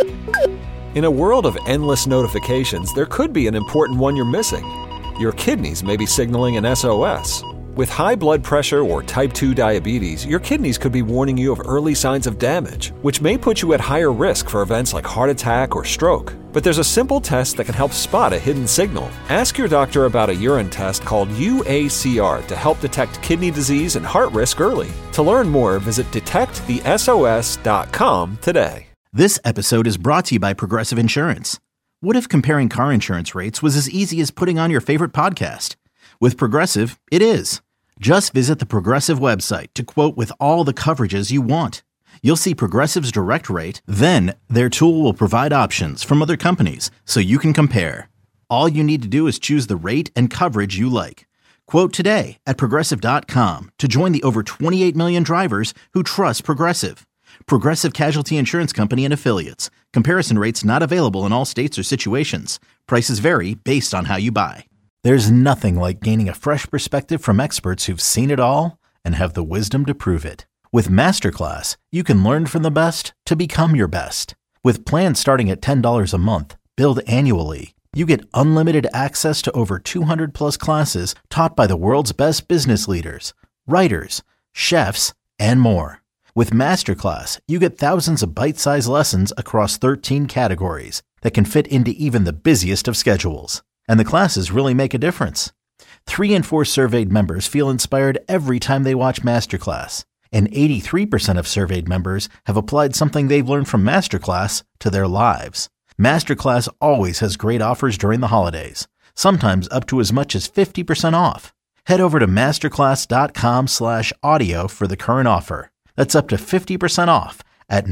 In a world of endless notifications, there could be an important one you're missing. Your kidneys may be signaling an SOS. With high blood pressure or type 2 diabetes, your kidneys could be warning you of early signs of damage, which may put you at higher risk for events like heart attack or stroke. But there's a simple test that can help spot a hidden signal. Ask your doctor about a urine test called UACR to help detect kidney disease and heart risk early. To learn more, visit detectthesos.com today. This episode is brought to you by Progressive Insurance. What if comparing car insurance rates was as easy as putting on your favorite podcast? With Progressive, it is. Just visit the Progressive website to quote with all the coverages you want. You'll see Progressive's direct rate, then their tool will provide options from other companies so you can compare. All you need to do is choose the rate and coverage you like. Quote today at Progressive.com to join the over 28 million drivers who trust Progressive. Progressive Casualty Insurance Company and Affiliates. Comparison rates not available in all states or situations. Prices vary based on how you buy. There's nothing like gaining a fresh perspective from experts who've seen it all and have the wisdom to prove it. With Masterclass, you can learn from the best to become your best. With plans starting at $10 a month, billed annually, you get unlimited access to over 200 plus classes taught by the world's best business leaders, writers, chefs, and more. With Masterclass, you get thousands of bite-sized lessons across 13 categories that can fit into even the busiest of schedules. And the classes really make a difference. 3 in 4 surveyed members feel inspired every time they watch Masterclass. And 83% of surveyed members have applied something they've learned from Masterclass to their lives. Masterclass always has great offers during the holidays, sometimes up to as much as 50% off. Head over to masterclass.com/audio for the current offer. That's up to 50% off at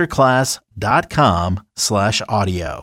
masterclass.com/audio.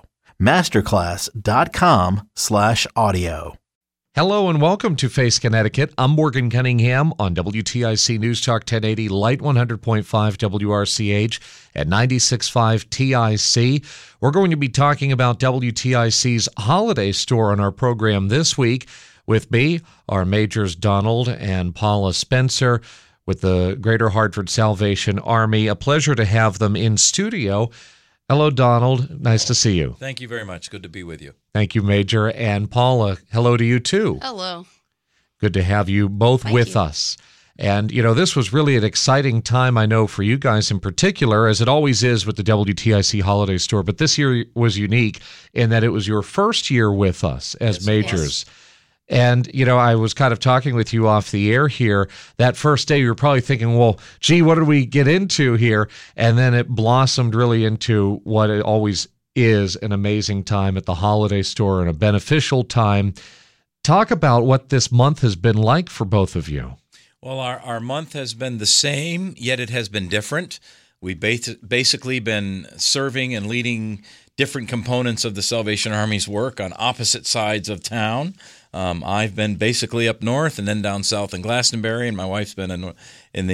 masterclass.com/audio. Hello and welcome to Face Connecticut. I'm Morgan Cunningham on WTIC News Talk 1080, Light 100.5 WRCH at 96.5 TIC. We're going to be talking about WTIC's holiday store on our program this week. With me are Majors Donald and Paula Spencer with the Greater Hartford Salvation Army. A pleasure to have them in studio. Hello, Donald. Nice to see you. Thank you very much. Good to be with you. Thank you, Major. And Paula, hello to you, too. Hello. Good to have you both with us. And, you know, this was really an exciting time, I know, for you guys in particular, as it always is with the WTIC Holiday Store. But this year was unique in that it was your first year with us as Majors. Yes. And, you know, I was kind of talking with you off the air here. That first day, you were probably thinking, well, gee, what did we get into here? And then it blossomed really into what it always is, an amazing time at the holiday store and a beneficial time. Talk about what this month has been like for both of you. Well, our month has been the same, yet it has been different. We've basically been serving and leading different components of the Salvation Army's work on opposite sides of town. I've been basically up north and then down south in Glastonbury, and my wife's been in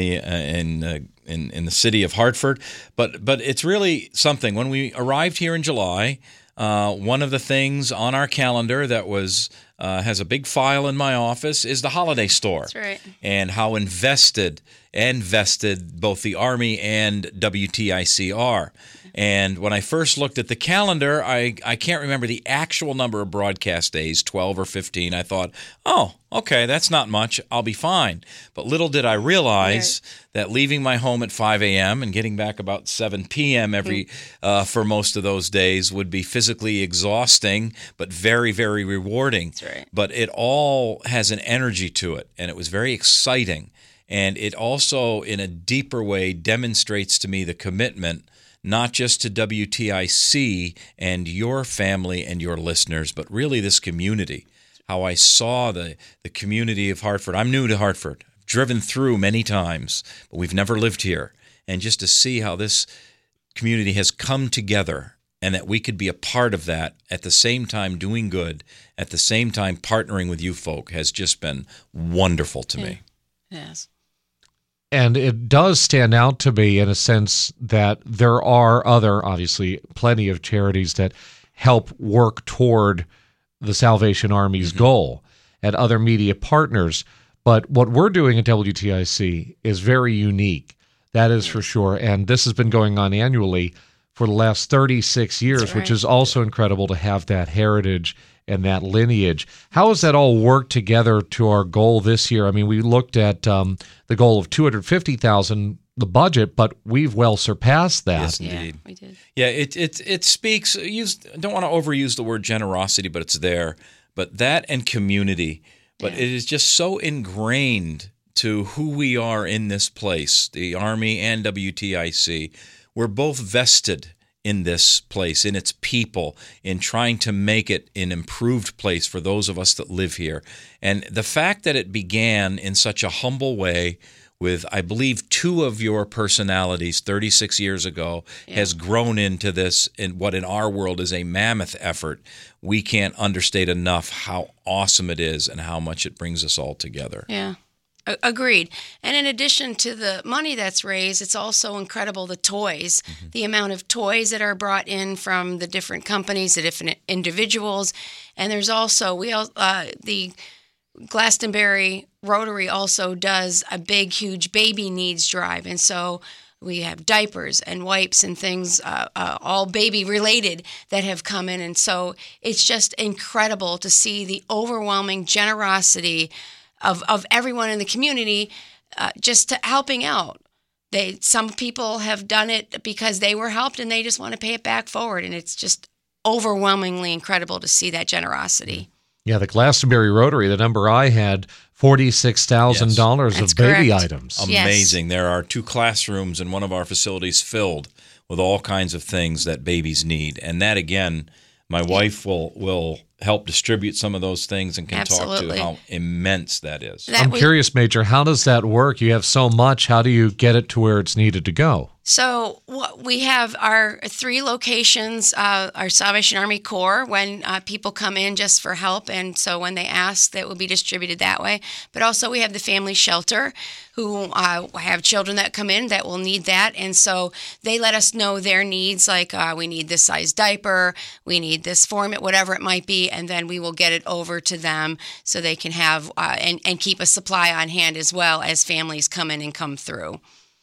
the city of Hartford. But it's really something. When we arrived here in July, one of the things on our calendar that was has a big file in my office is the holiday store. That's right. And how invested both the Army and WTIC are. And when I first looked at the calendar, I can't remember the actual number of broadcast days, 12 or 15. I thought, oh, okay, that's not much. I'll be fine. But little did I realize that leaving my home at 5 a.m. and getting back about 7 p.m. for most of those days would be physically exhausting, but very, very rewarding. That's right. But it all has an energy to it, and it was very exciting. And it also, in a deeper way, demonstrates to me the commitment not just to WTIC and your family and your listeners, but really this community, how I saw the community of Hartford. I'm new to Hartford. I've driven through many times, but we've never lived here. And just to see how this community has come together and that we could be a part of that at the same time doing good, at the same time partnering with you folk has just been wonderful to me. Yes. And it does stand out to me in a sense that there are obviously, plenty of charities that help work toward the Salvation Army's goal and other media partners. But what we're doing at WTIC is very unique. That is for sure. And this has been going on annually for the last 36 years, That's which right. is also incredible to have that heritage and that lineage. How has that all worked together to our goal this year? I mean, we looked at the goal of $250,000, the budget, but we've well surpassed that. Yes, Yeah, indeed. we did. Yeah, it speaks. Don't want to overuse the word generosity, but it's there. But that and community. But Yeah. it is just so ingrained to who we are in this place, the Army and WTIC. We're both vested in this place, in its people, in trying to make it an improved place for those of us that live here. And the fact that it began in such a humble way with, I believe, two of your personalities 36 years ago has grown into this, in what in our world is a mammoth effort. We can't understate enough how awesome it is and how much it brings us all together. Yeah. Agreed. And in addition to the money that's raised, it's also incredible the toys, the amount of toys that are brought in from the different companies, the different individuals. And there's also, the Glastonbury Rotary also does a big, huge baby needs drive. And so we have diapers and wipes and things, all baby related, that have come in. And so it's just incredible to see the overwhelming generosity of everyone in the community, just to helping out. Some people have done it because they were helped and they just want to pay it back forward. And it's just overwhelmingly incredible to see that generosity. Yeah, the Glastonbury Rotary, the number I had, $46,000 That's of baby correct. items. Yes. Amazing. There are 2 classrooms in one of our facilities filled with all kinds of things that babies need. And that, again, my wife will help distribute some of those things and can talk to Absolutely. how immense that is. That I'm was- curious, Major, how does that work? You have so much. How do you get it to where it's needed to go? So we have our 3 locations, our Salvation Army Corps, when people come in just for help. And so when they ask, that will be distributed that way. But also we have the family shelter, who have children that come in that will need that. And so they let us know their needs, like we need this size diaper, we need this format, whatever it might be. And then we will get it over to them so they can have and keep a supply on hand as well as families come in and come through.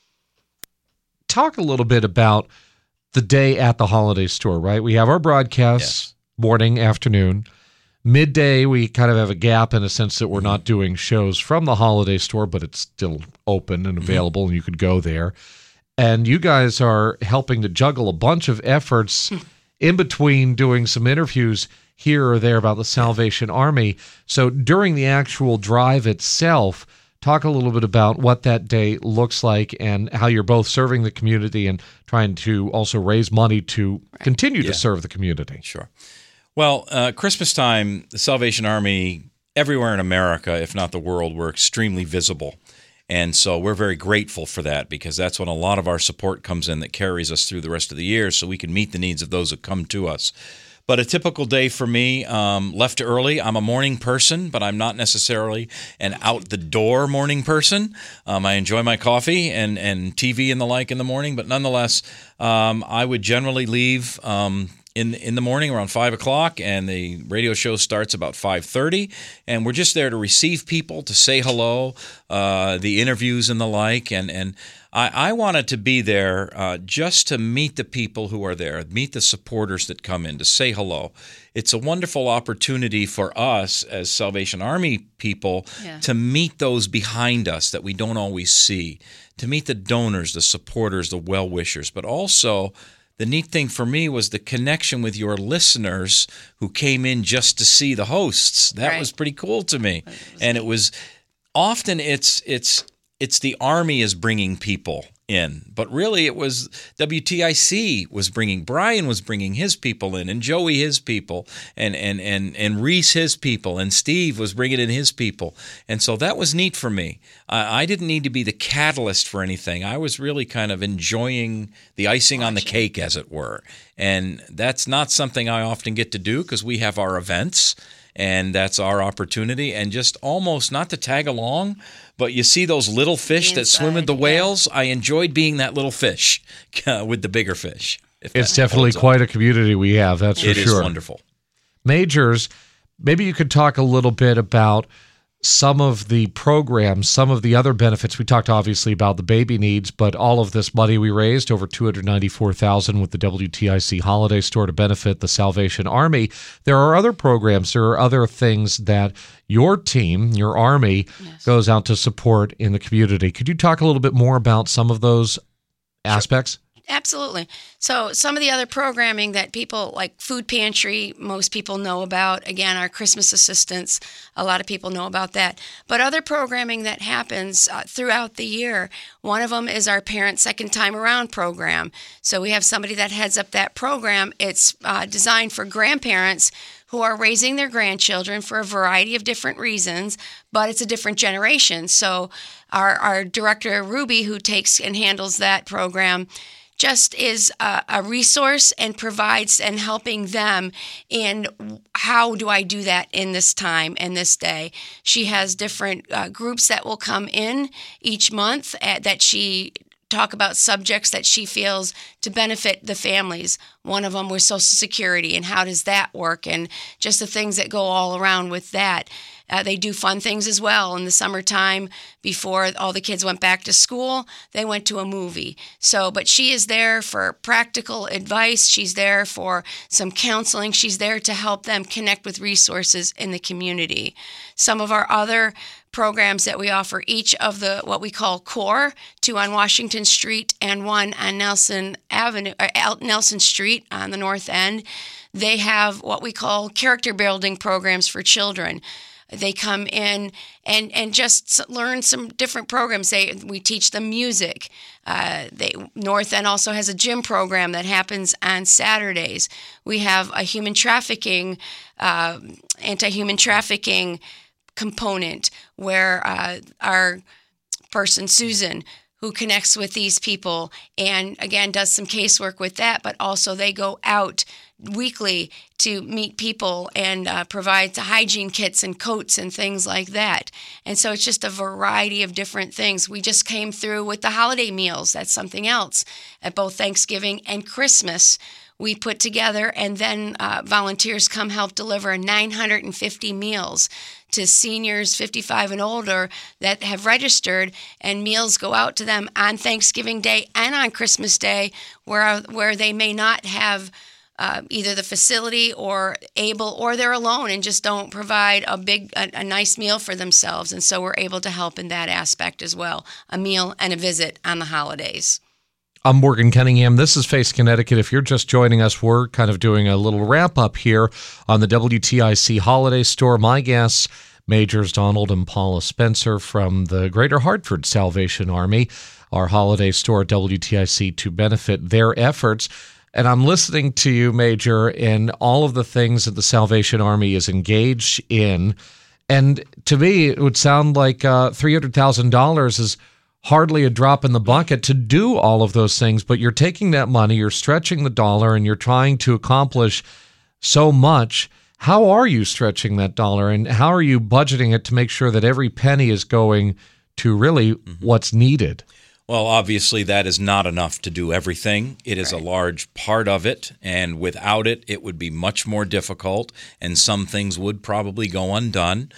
Talk a little bit about the day at the holiday store, right? We have our broadcasts, morning, afternoon. Midday, we kind of have a gap in a sense that we're not doing shows from the holiday store, but it's still open and available, and you could go there. And you guys are helping to juggle a bunch of efforts in between doing some interviews here or there about the Salvation Army. So during the actual drive itself, talk a little bit about what that day looks like and how you're both serving the community and trying to also raise money to continue to serve the community. Sure. Well, Christmas time, the Salvation Army, everywhere in America, if not the world, we're extremely visible. And so we're very grateful for that, because that's when a lot of our support comes in that carries us through the rest of the year so we can meet the needs of those that come to us. But a typical day for me, left early. I'm a morning person, but I'm not necessarily an out-the-door morning person. I enjoy my coffee and TV and the like in the morning, but nonetheless, I would generally leave in the morning around 5 o'clock, and the radio show starts about 5:30, and we're just there to receive people, to say hello, the interviews and the like, and I wanted to be there just to meet the people who are there, meet the supporters that come in, to say hello. It's a wonderful opportunity for us as Salvation Army people to meet those behind us that we don't always see, to meet the donors, the supporters, the well-wishers, but also the neat thing for me was the connection with your listeners who came in just to see the hosts. That was pretty cool to me. And it was often it's the Army is bringing people in, but really it was WTIC was bringing, Brian was bringing his people in, and Joey his people, and Reese his people, and Steve was bringing in his people. And so that was neat for me. I didn't need to be the catalyst for anything. I was really kind of enjoying the icing on the cake, as it were. And that's not something I often get to do, because we have our events, and that's our opportunity. And just almost not to tag along, but you see those little fish that swim with the whales? I enjoyed being that little fish with the bigger fish. It's definitely quite a community we have, that's for sure. It is wonderful. Majors, maybe you could talk a little bit about some of the programs, some of the other benefits. We talked obviously about the baby needs, but all of this money we raised, over $294,000 with the WTIC Holiday Store to benefit the Salvation Army. There are other programs, there are other things that your team, your Army, goes out to support in the community. Could you talk a little bit more about some of those aspects? Absolutely. So some of the other programming that people like Food Pantry, most people know about. Again, our Christmas assistance, a lot of people know about that. But other programming that happens throughout the year, one of them is our Parent Second Time Around program. So we have somebody that heads up that program. It's designed for grandparents who are raising their grandchildren for a variety of different reasons, but it's a different generation. So our director, Ruby, who takes and handles that program, just is a resource and provides and helping them in how do I do that in this time and this day. She has different groups that will come in each month that she talk about subjects that she feels to benefit the families. One of them was Social Security and how does that work, and just the things that go all around with that. They do fun things as well. In the summertime, before all the kids went back to school, they went to a movie. But she is there for practical advice. She's there for some counseling. She's there to help them connect with resources in the community. Some of our other programs that we offer, each of the what we call core, 2 on Washington Street and 1 on Nelson Street on the north end, they have what we call character building programs for children. They come in and just learn some different programs. We teach them music. North End also has a gym program that happens on Saturdays. We have a human trafficking, anti-human trafficking component where our person, Susan, who connects with these people and, again, does some casework with that, but also they go out weekly to meet people and provide hygiene kits and coats and things like that. And so it's just a variety of different things. We just came through with the holiday meals. That's something else. At both Thanksgiving and Christmas, we put together, and then volunteers come help deliver 950 meals to seniors 55 and older that have registered, and meals go out to them on Thanksgiving Day and on Christmas Day where they may not have either the facility or able, or they're alone and just don't provide a nice meal for themselves. And so we're able to help in that aspect as well, a meal and a visit on the holidays. I'm Morgan Cunningham. This is Face Connecticut. If you're just joining us, we're kind of doing a little wrap-up here on the WTIC Holiday Store. My guests, Majors Donald and Paula Spencer from the Greater Hartford Salvation Army, our holiday store at WTIC, to benefit their efforts. And I'm listening to you, Major, and all of the things that the Salvation Army is engaged in. And to me, it would sound like $300,000 is hardly a drop in the bucket to do all of those things, but you're taking that money, you're stretching the dollar, and you're trying to accomplish so much. How are you stretching that dollar, and how are you budgeting it to make sure that every penny is going to really what's needed? Well, obviously, that is not enough to do everything. It is a large part of it, and without it, it would be much more difficult, and some things would probably go undone.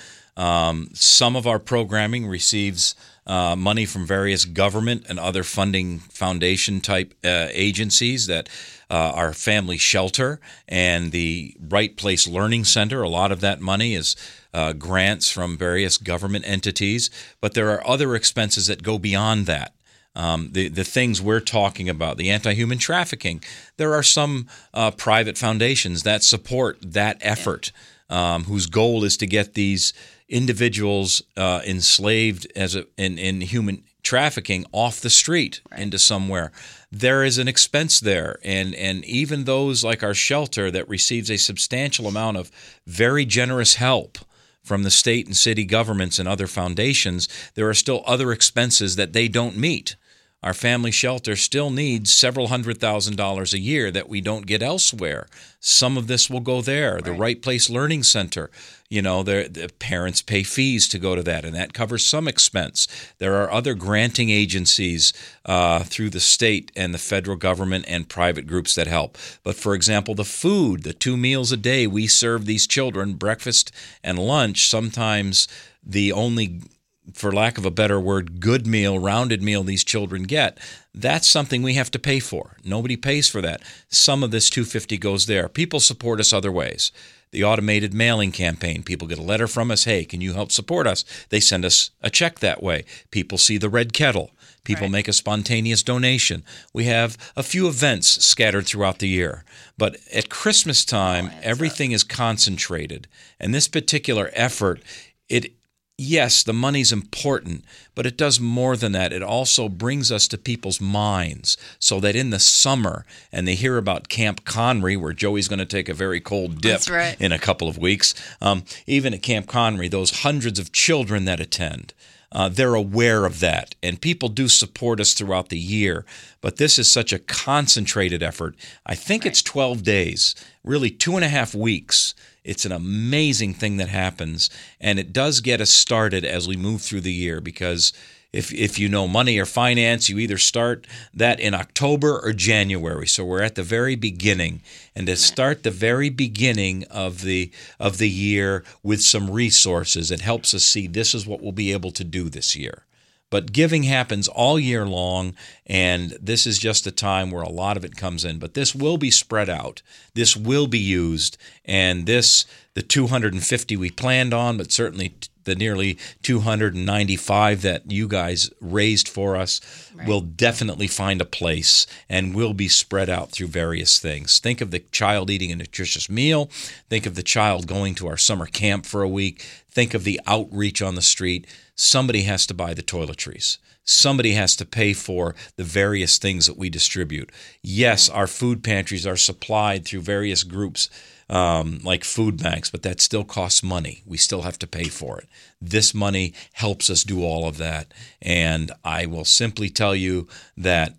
Some of our programming receives money from various government and other funding foundation-type agencies that our Family Shelter and the Right Place Learning Center. A lot of that money is grants from various government entities, but there are other expenses that go beyond that. The things we're talking about, the anti-human trafficking, there are some private foundations that support that effort, whose goal is to get these individuals enslaved in human trafficking off the street into somewhere. There is an expense there, and even those like our shelter that receives a substantial amount of very generous help from the state and city governments and other foundations, there are still other expenses that they don't meet. Our family shelter still needs several $100,000 a year that we don't get elsewhere. Some of this will go there. Right. The Right Place Learning Center, the parents pay fees to go to that, and that covers some expense. There are other granting agencies through the state and the federal government and private groups that help. But for example, the food, the 2 meals a day we serve these children, breakfast and lunch, sometimes the only, for lack of a better word, good meal, rounded meal these children get, that's something we have to pay for. Nobody pays for that. Some of this $250 goes there. People support us other ways. The automated mailing campaign. People get a letter from us, hey, can you help support us? They send us a check that way. People see the red kettle. People make a spontaneous donation. We have a few events scattered throughout the year. But at Christmas time, everything is concentrated. And this particular effort, yes, the money's important, but it does more than that. It also brings us to people's minds so that in the summer, and they hear about Camp Connery, where Joey's going to take a very cold dip in a couple of weeks. Even at Camp Connery, those hundreds of children that attend, they're aware of that, and people do support us throughout the year. But this is such a concentrated effort. I think it's 12 days, really 2.5 weeks. It's an amazing thing that happens, and it does get us started as we move through the year, because if you know money or finance, you either start that in October or January. So we're at the very beginning, and to start the very beginning of the year with some resources, it helps us see this is what we'll be able to do this year. But giving happens all year long, and this is just a time where a lot of it comes in. But this will be spread out. This will be used, and the $250 we planned on, but certainly the nearly $295 that you guys raised for us will definitely find a place and will be spread out through various things. Think of the child eating a nutritious meal. Think of the child going to our summer camp for a week. Think of the outreach on the street. Somebody has to buy the toiletries. Somebody has to pay for the various things that we distribute. Yes, our food pantries are supplied through various groups like food banks, but that still costs money. We still have to pay for it. This money helps us do all of that. And I will simply tell you that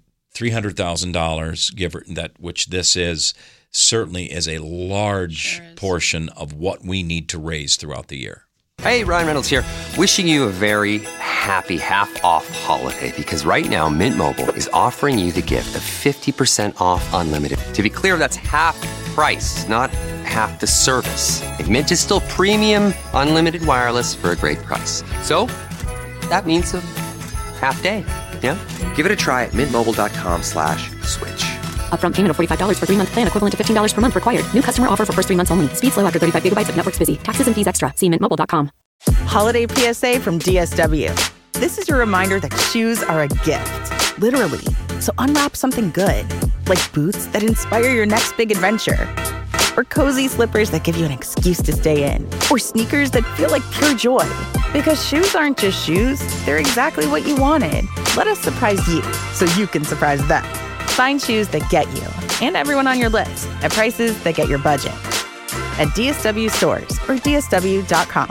$300,000, which this is, certainly is a large portion of what we need to raise throughout the year. Hey, Ryan Reynolds here, wishing you a very happy half-off holiday, because right now Mint Mobile is offering you the gift of 50% off unlimited. To be clear, that's half price, not half the service. And Mint is still premium unlimited wireless for a great price. So that means a half day, yeah? Give it a try at mintmobile.com/switch. Upfront payment of $45 for 3-month plan, equivalent to $15 per month required. New customer offer for first 3 months only. Speed slow after 35 gigabytes if network's busy. Taxes and fees extra. See mintmobile.com. Holiday PSA from DSW. This is your reminder that shoes are a gift, literally. So unwrap something good, like boots that inspire your next big adventure, or cozy slippers that give you an excuse to stay in, or sneakers that feel like pure joy. Because shoes aren't just shoes, they're exactly what you wanted. Let us surprise you so you can surprise them. Find shoes that get you and everyone on your list at prices that get your budget at DSW stores or DSW.com.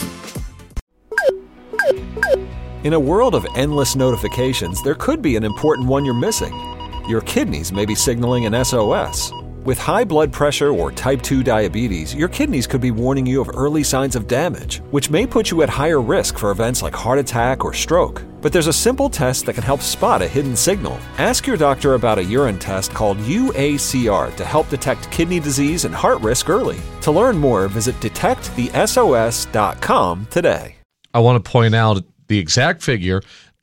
In a world of endless notifications, there could be an important one you're missing. Your kidneys may be signaling an SOS. With high blood pressure or type 2 diabetes, your kidneys could be warning you of early signs of damage, which may put you at higher risk for events like heart attack or stroke. But there's a simple test that can help spot a hidden signal. Ask your doctor about a urine test called UACR to help detect kidney disease and heart risk early. To learn more, visit detectthesos.com today. I want to point out the exact figure,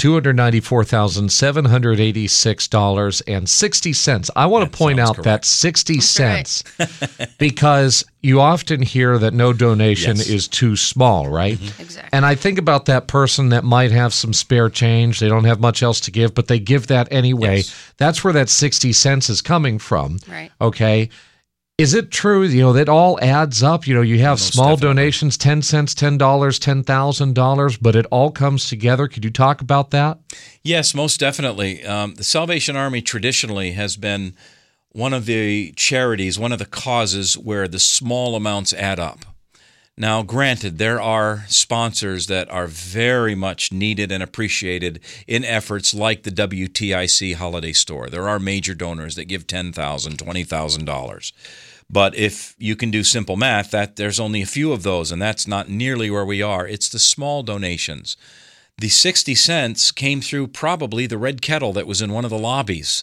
$294,786.60. I want to point out that 60 cents because you often hear that no donation is too small, right? Mm-hmm. Exactly. And I think about that person that might have some spare change. They don't have much else to give, but they give that anyway. Yes. That's where that 60 cents is coming from. Right. Okay. Is it true, that all adds up? You have Most small definitely. donations, 10 cents, $10, $10,000, but it all comes together. Could you talk about that? Yes, most definitely. The Salvation Army traditionally has been one of the charities, one of the causes where the small amounts add up. Now, granted, there are sponsors that are very much needed and appreciated in efforts like the WTIC Holiday Store. There are major donors that give $10,000, $20,000. But if you can do simple math, that there's only a few of those, and that's not nearly where we are. It's the small donations. The 60 cents came through probably the red kettle that was in one of the lobbies.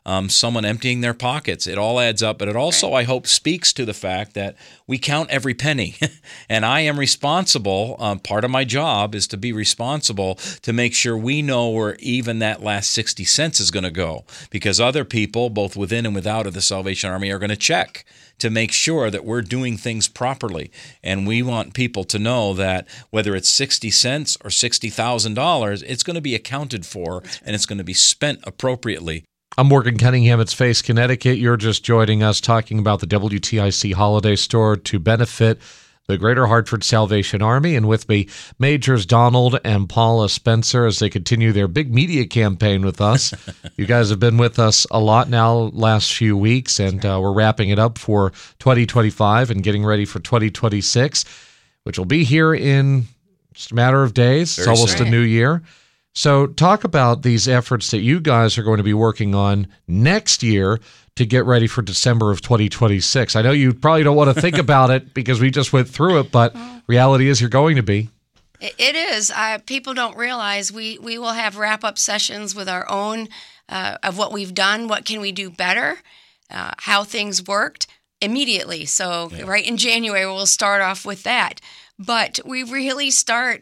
someone emptying their pockets. It all adds up, but it also, I hope, speaks to the fact that we count every penny. And I am responsible. Part of my job is to be responsible to make sure we know where even that last 60 cents is going to go, because other people, both within and without of the Salvation Army, are going to check to make sure that we're doing things properly. And we want people to know that whether it's 60 cents or $60,000, it's going to be accounted for and it's going to be spent appropriately. I'm Morgan Cunningham at Space, Connecticut. You're just joining us talking about the WTIC Holiday Store to benefit the Greater Hartford Salvation Army. And with me, Majors Donald and Paula Spencer, as they continue their big media campaign with us. You guys have been with us a lot now last few weeks, and we're wrapping it up for 2025 and getting ready for 2026, which will be here in just a matter of days. It's almost a new year. So talk about these efforts that you guys are going to be working on next year to get ready for December of 2026. I know you probably don't want to think about it because we just went through it, but reality is you're going to be. It is. People don't realize we will have wrap-up sessions with our own of what we've done, what can we do better, how things worked immediately. So right in January, we'll start off with that. But we really start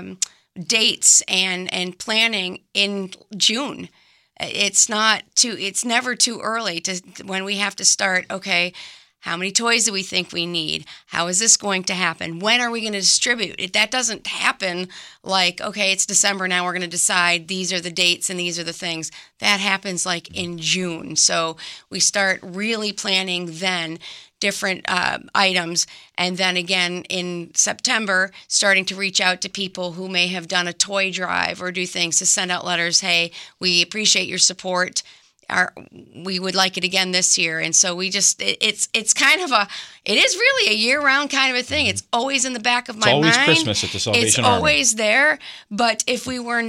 dates and planning in June. It's never too early to when we have to start, okay, how many toys do we think we need? How is this going to happen? When are we going to distribute? That doesn't happen like, okay, it's December, now we're going to decide these are the dates and these are the things. That happens like in June. So we start really planning then different items, and then again in September, starting to reach out to people who may have done a toy drive or do things to send out letters, hey, we appreciate your support. We would like it again this year. And so we just, it's kind of it is really a year-round kind of a thing. It's always in the back of my mind. It's always Christmas at the Salvation Army. It's always there. But if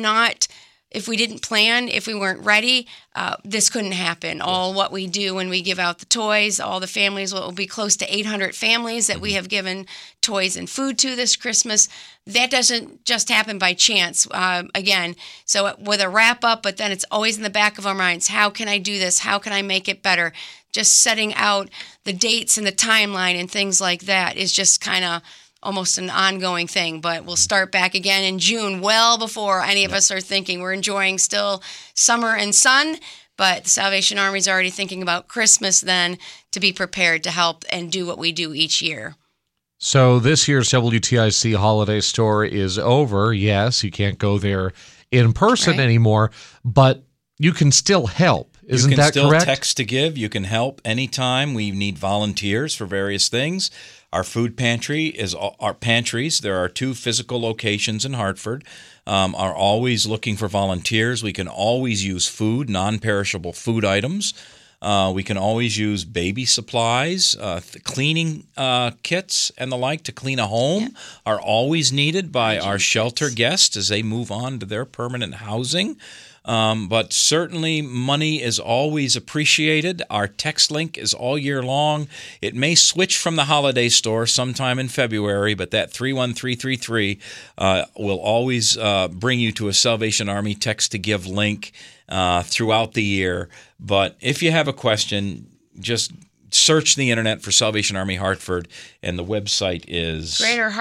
we didn't plan, if we weren't ready, this couldn't happen. All what we do when we give out the toys, all the families, will be close to 800 families that we have given toys and food to this Christmas. That doesn't just happen by chance. Again, so with a wrap up, but then it's always in the back of our minds. How can I do this? How can I make it better? Just setting out the dates and the timeline and things like that is just kind of almost an ongoing thing, but we'll start back again in June, well before any of us are thinking. We're enjoying still summer and sun, but the Salvation Army is already thinking about Christmas then to be prepared to help and do what we do each year. So this year's WTIC Holiday Store is over. Yes, you can't go there in person anymore, but you can still help. Isn't that correct? You can still text to give. You can help anytime. We need volunteers for various things. Our food pantry is our pantries. There are 2 physical locations in Hartford. Are always looking for volunteers. We can always use food, non-perishable food items. We can always use baby supplies, cleaning kits and the like to clean a home are always needed by our shelter guests as they move on to their permanent housing. But certainly money is always appreciated. Our text link is all year long. It may switch from the holiday store sometime in February, but that 31333 will always bring you to a Salvation Army text to give link throughout the year. But if you have a question, just search the internet for Salvation Army Hartford, and the website is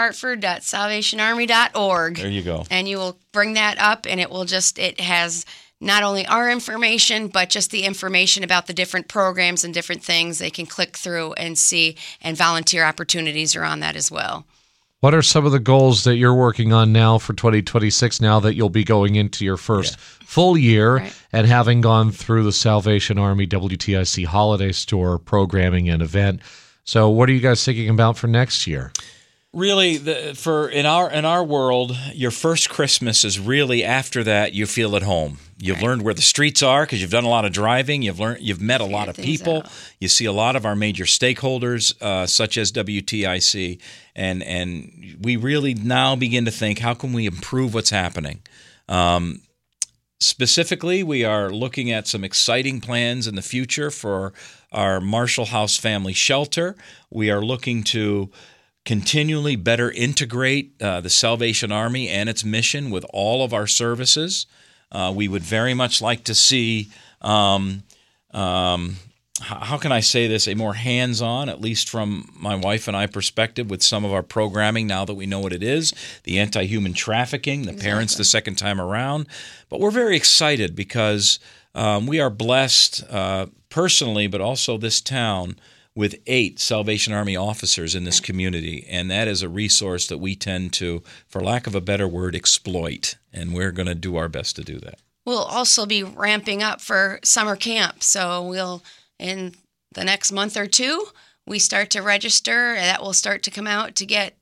greaterhartford.salvationarmy.org. There you go. And you will bring that up, and it has not only our information, but just the information about the different programs and different things they can click through and see, and volunteer opportunities are on that as well. What are some of the goals that you're working on now for 2026, now that you'll be going into your first full year and having gone through the Salvation Army WTIC Holiday Store programming and event? So what are you guys thinking about for next year? Really, in our world, your first Christmas is really after that you feel at home. You've learned where the streets are because you've done a lot of driving. You've met a lot of people. You see a lot of our major stakeholders, such as WTIC, and we really now begin to think, how can we improve what's happening? Specifically, we are looking at some exciting plans in the future for our Marshall House Family Shelter. We are looking to continually better integrate the Salvation Army and its mission with all of our services. We would very much like to see how can I say this, a more hands-on, at least from my wife and I perspective, with some of our programming now that we know what it is, the anti-human trafficking, the parents the second time around. But we're very excited because we are blessed personally, but also this town, with 8 Salvation Army officers in this community. And that is a resource that we tend to, for lack of a better word, exploit. And we're going to do our best to do that. We'll also be ramping up for summer camp. So in the next month or two, we start to register. That will start to come out to get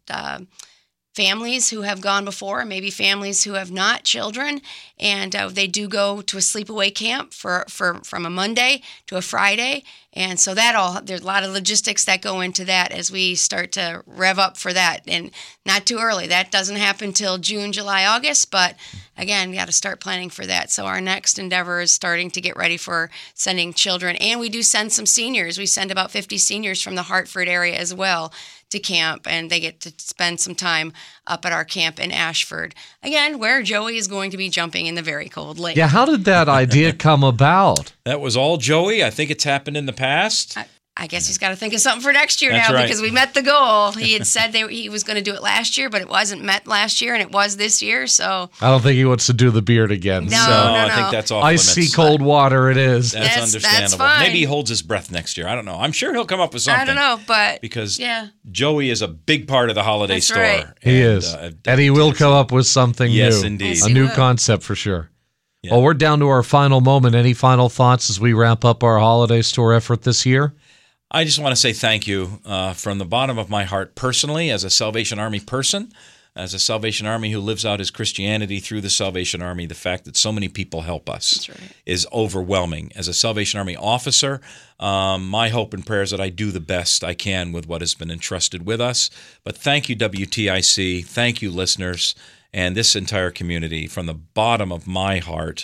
families who have gone before, maybe families who have not, children, and they do go to a sleepaway camp from a Monday to a Friday. And so there's a lot of logistics that go into that as we start to rev up for that. And not too early. That doesn't happen till June, July, August. But again, we got to start planning for that. So our next endeavor is starting to get ready for sending children. And we do send some seniors. We send about 50 seniors from the Hartford area as well to camp, and they get to spend some time up at our camp in Ashford, again, where Joey is going to be jumping in the very cold lake. Yeah, how did that idea come about? That was all Joey. I think it's happened in the past. I guess he's got to think of something for next year. That's now right. Because we met the goal. He had said he was going to do it last year, but it wasn't met last year, and it was this year. So I don't think he wants to do the beard again. No, I think that's off limits. Icy cold water it is. That's understandable. That's fine. Maybe he holds his breath next year. I don't know. I'm sure he'll come up with something. I don't know, but because Joey is a big part of the holiday That's store. right. He is. And he will come up with something new. Yes, indeed. Yes, A he new will. concept for sure. Yeah. Well, we're down to our final moment. Any final thoughts as we wrap up our holiday store effort this year? I just want to say thank you from the bottom of my heart personally, as a Salvation Army person, as a Salvation Army who lives out his Christianity through the Salvation Army. The fact that so many people help us is overwhelming. As a Salvation Army officer, my hope and prayer is that I do the best I can with what has been entrusted with us. But thank you, WTIC. Thank you, listeners, and this entire community. From the bottom of my heart,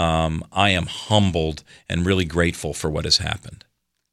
I am humbled and really grateful for what has happened.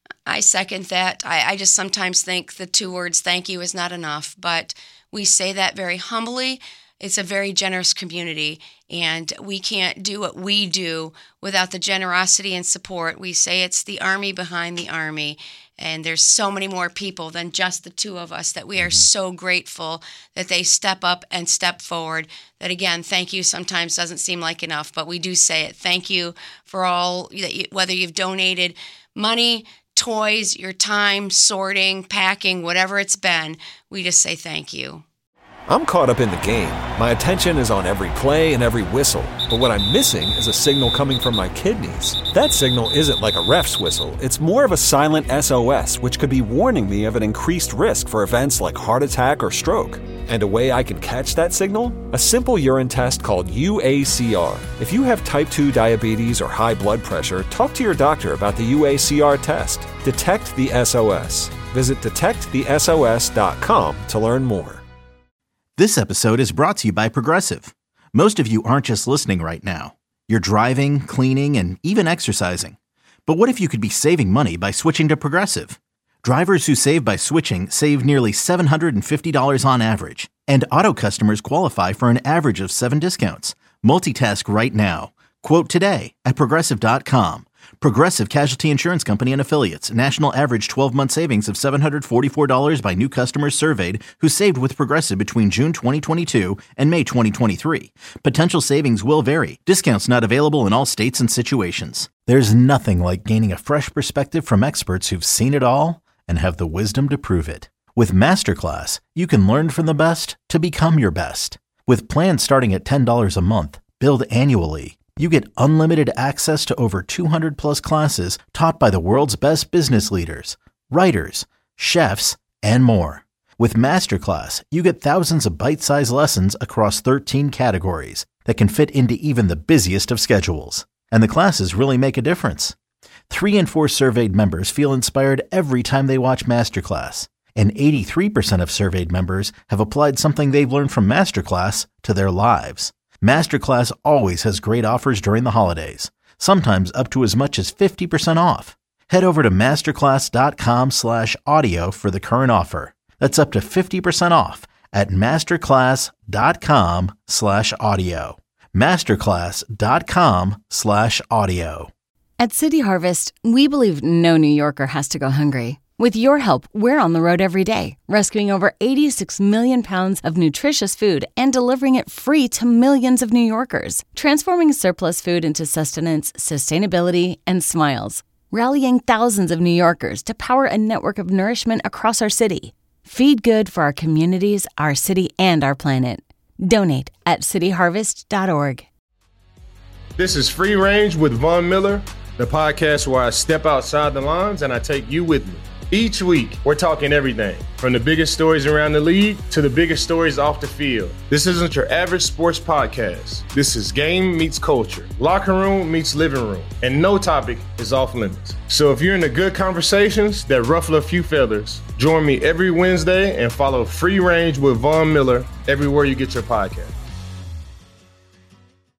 I second that. I just sometimes think the 2 words thank you is not enough, but we say that very humbly. It's a very generous community, and we can't do what we do without the generosity and support. We say it's the Army behind the Army, and there's so many more people than just the 2 of us that we are so grateful that they step up and step forward. That, again, thank you sometimes doesn't seem like enough, but we do say it. Thank you for all, whether you've donated money, toys, your time, sorting, packing, whatever it's been, we just say thank you. I'm caught up in the game. My attention is on every play and every whistle. But what I'm missing is a signal coming from my kidneys. That signal isn't like a ref's whistle. It's more of a silent SOS, which could be warning me of an increased risk for events like heart attack or stroke. And a way I can catch that signal? A simple urine test called UACR. If you have type 2 diabetes or high blood pressure, talk to your doctor about the UACR test. Detect the SOS. Visit detectthesos.com to learn more. This episode is brought to you by Progressive. Most of you aren't just listening right now. You're driving, cleaning, and even exercising. But what if you could be saving money by switching to Progressive? Drivers who save by switching save nearly $750 on average. And auto customers qualify for an average of 7 discounts. Multitask right now. Quote today at Progressive.com. Progressive Casualty Insurance Company and Affiliates. National average 12-month savings of $744 by new customers surveyed who saved with Progressive between June 2022 and May 2023. Potential savings will vary. Discounts not available in all states and situations. There's nothing like gaining a fresh perspective from experts who've seen it all and have the wisdom to prove it. With Masterclass, you can learn from the best to become your best. With plans starting at $10 a month, billed annually, you get unlimited access to over 200 plus classes taught by the world's best business leaders, writers, chefs, and more. With Masterclass, you get thousands of bite-sized lessons across 13 categories that can fit into even the busiest of schedules. And the classes really make a difference. 3 in 4 surveyed members feel inspired every time they watch Masterclass. And 83% of surveyed members have applied something they've learned from Masterclass to their lives. Masterclass always has great offers during the holidays, sometimes up to as much as 50% off. Head over to masterclass.com/audio for the current offer. That's up to 50% off at masterclass.com/audio. Masterclass.com/audio. At City Harvest, we believe no New Yorker has to go hungry. With your help, we're on the road every day, rescuing over 86 million pounds of nutritious food and delivering it free to millions of New Yorkers, transforming surplus food into sustenance, sustainability, and smiles, rallying thousands of New Yorkers to power a network of nourishment across our city. Feed good for our communities, our city, and our planet. Donate at cityharvest.org. This is Free Range with Von Miller, the podcast where I step outside the lines and I take you with me. Each week, we're talking everything from the biggest stories around the league to the biggest stories off the field. This isn't your average sports podcast. This is game meets culture, locker room meets living room, and no topic is off limits. So if you're into good conversations that ruffle a few feathers, join me every Wednesday and follow Free Range with Von Miller everywhere you get your podcast.